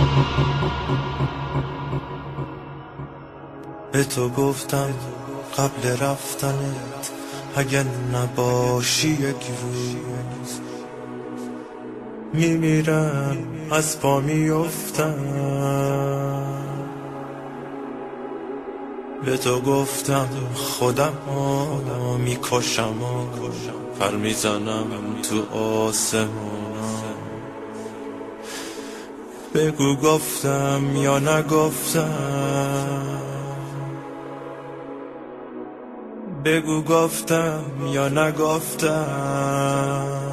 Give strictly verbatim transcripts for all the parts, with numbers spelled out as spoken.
به تو گفتم قبل رفتنت اگه نباشی یک روز میمیرم، از پا میافتم. به تو گفتم خودم ها میکشم و پر میزنم تو آسمانم. بگو گفتم یا نگفتم، بگو گفتم یا نگفتم.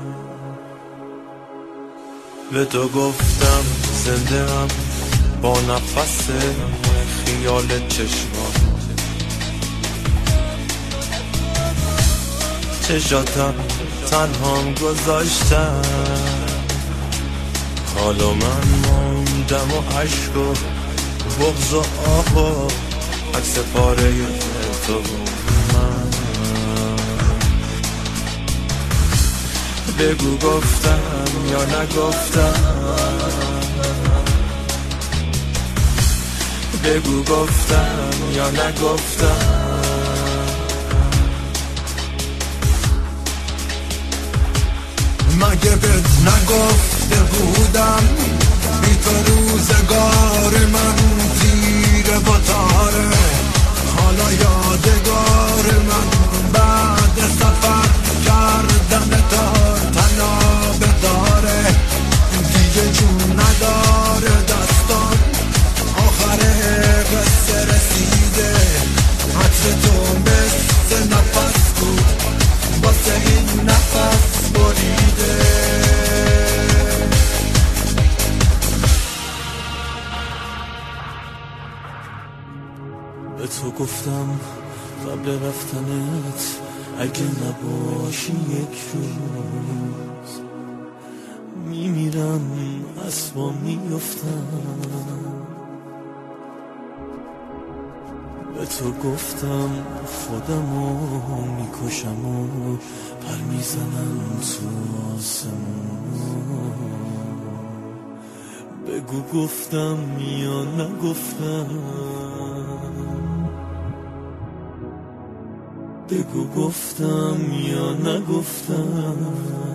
به تو گفتم زنده ام با نفس خیال چشمان، چشاتم تنهام گذاشتم. حالا من موندم و عشق و بغض و آه و عکس پاره تو من. بگو گفتم یا نگفتم، بگو گفتم یا نگفتم. مگه بهت نگفته بودم بی تو روزگار من تیره و تاره؟ حالا یادگار من بعد سفر کردن تار تناب داره. دیگه جون نداره دستان، آخر قصه رسیده. عطر تو مثل نفس بود واسه این نفس بریده. به تو گفتم قبل رفتنت اگه نباشی یک روز میمیرم، از پا میافتم. به تو گفتم خودمو میکشم و پر میزنم تو آسمون. بگو گفتم یا نگفتم، بگو گفتم یا نگفتم.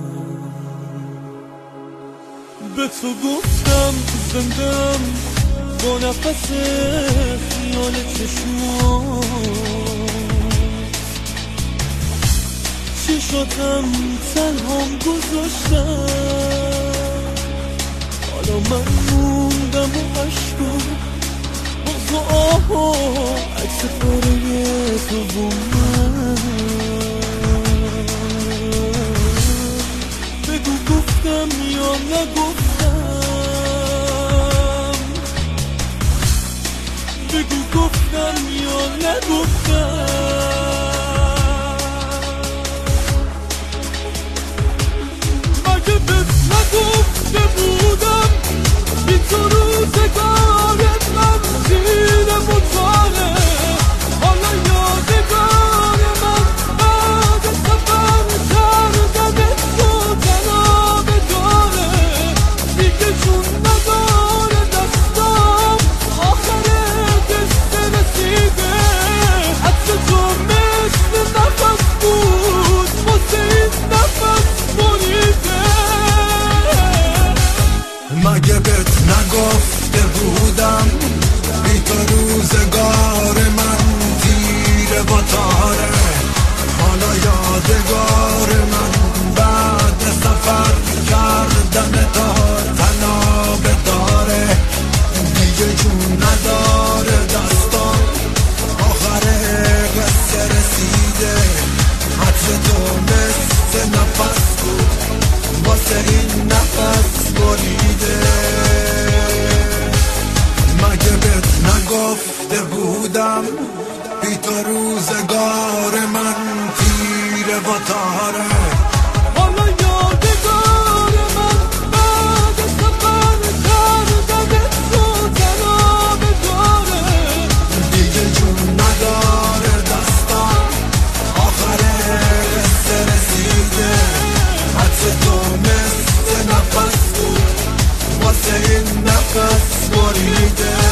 به تو گفتم زندم با نفس خیال چشمات، چشاتم تنهام گذاشتم. حالا من موندم و عشق و بغض و آه و عکس پاره تو و من. بگو گفتم یا نگفتم، بگو گفتم یا نگفتم. مگه بهت نگفته بودم بی تو روزگار من تیره و تاره؟ حالا یادگار من بعد سفر کردن تو تناب داره. دیگه جون نداره دستام، آخر قصه رسیده. عطر تو مثل نفس بود واسه این نفس بریده. مگه بهت نگفته بودم بی تو روزگار من تیره و تاره؟ حالا یادگار من بعد سفر کردن تار تناب داره. دیگه جون نداره دستان، آخر قصه رسیده. عطر تو مثل نفس بود واسه این نفس بریده. مگه بهت نگفته بودم بی تو روزگار من تیره و تاره؟ حالا یادگار من بعد سفر کردن تو تناب داره. دیگه جون نداره دستان، آخر قصه رسیده. عطر تو مثل نفس بود واسه این نفس نفس بریده